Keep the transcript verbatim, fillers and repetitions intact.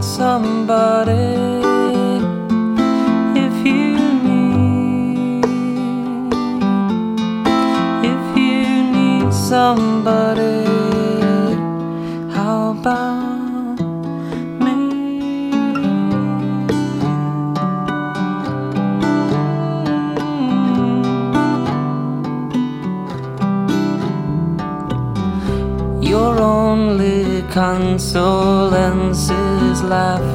somebody, if you need, if you need somebody, how about me? Your only consolence is laughter.